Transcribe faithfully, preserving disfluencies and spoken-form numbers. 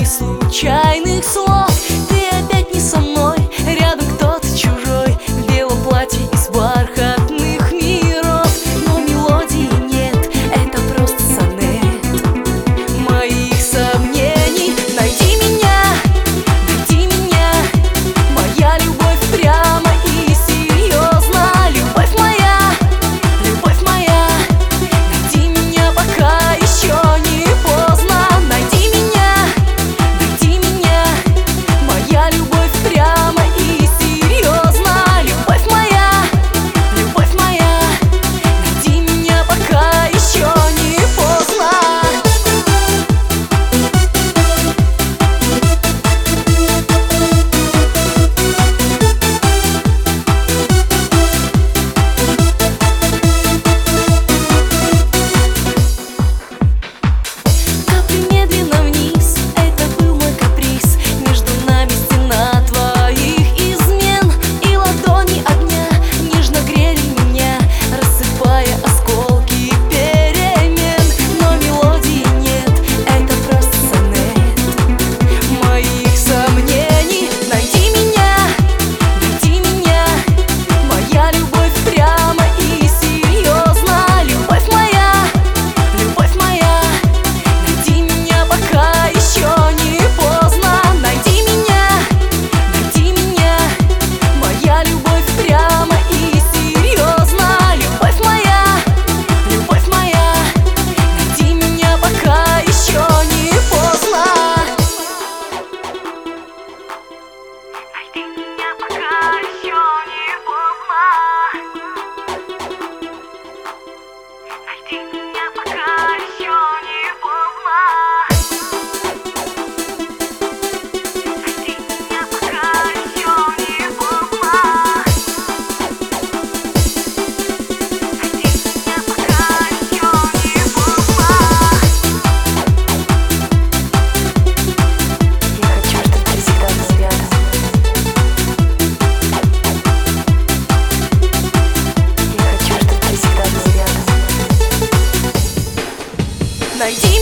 ни случайных слов. Ты опять не со мной, рядом кто-то чужой, в белом платье из бархатных миров. Но мелодии нет, это просто сонет моих сомнений. Найди меня, найди меня, моя любовь прямо и серьезно. Любовь моя, любовь моя, найди меня, пока еще не поздно. Найди меня, найди меня, моя любовь прямо и серьезно. Любовь моя, любовь моя, найди меня, пока еще не поздно. Капли медленно вниз, это был мой каприз. Между нами стена твоих измен, и ладони огня нежно грели меня, рассыпая осколки перемен. Но мелодии нет, это просто сонет моих сомнений. Найди меня, найди меня, моя любовь прямо и серьезно. Любовь моя, любовь моя, найди меня, пока еще не поздно. Найди меня, найди меня, моя любовь прямо и серьезно. Любовь моя, любовь моя, найди меня, пока еще не поздно. Найди меня, пока еще не поздно. Найди меня, пока еще не поздно. Найди меня, пока еще не поздно. Найди меня, пока еще не поздно. Я хочу, чтобы ты всегда был рядом. Я хочу, чтобы ты всегда был рядом. Найди